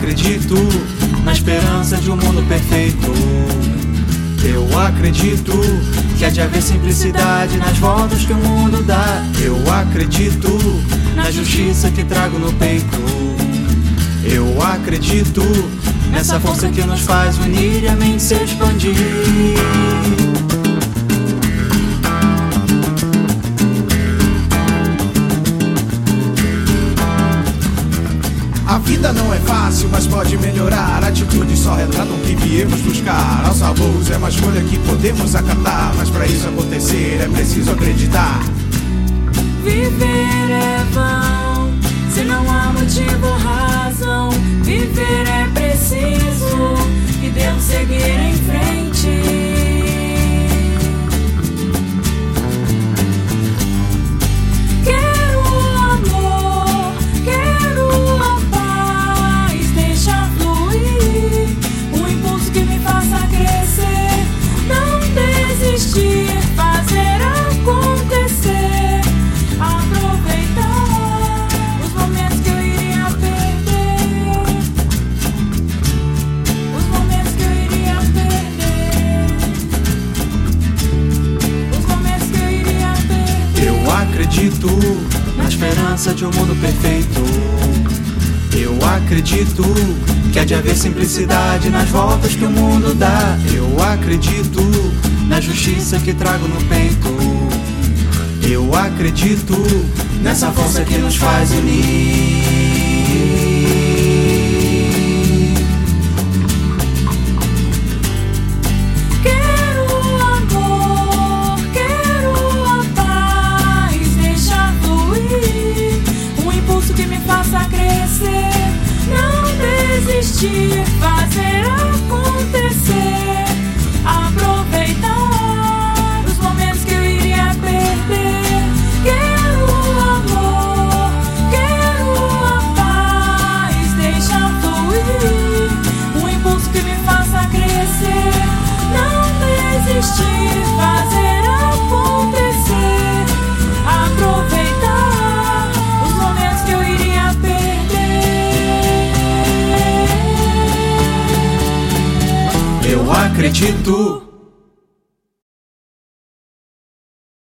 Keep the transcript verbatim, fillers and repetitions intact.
acredito na esperança de um mundo perfeito. Eu acredito que há de haver simplicidade nas voltas que o mundo dá. Eu acredito na justiça que trago no peito. Eu acredito nessa força que nos faz unir e a mente se expandir. A vida não é fácil, mas pode melhorar. Atitudes só retratam o que viemos buscar. Alçar voos é uma escolha que podemos acatar, mas pra isso acontecer é preciso acreditar. Viver é vão, se não há motivo ou razão. Viver é preciso e devo seguir em frente. Fazer acontecer, aproveitar os momentos que eu iria perder, os momentos que eu iria perder, os momentos que eu iria perder. Eu acredito na esperança de um mundo perfeito. Eu acredito que há de haver simplicidade nas voltas que o mundo dá. Eu acredito na justiça que trago no peito. Eu acredito nessa força que nos faz unir. Quero amor, quero a paz, deixar fluir um impulso que me faça crescer. Não desistir, fazer acontecer, aproveitar os momentos que eu iria perder. Quero amor, quero a paz, deixar fluir um impulso que me faça crescer. Não desistir, fazer acontecer, aproveitar os momentos que eu iria perder. Eu acredito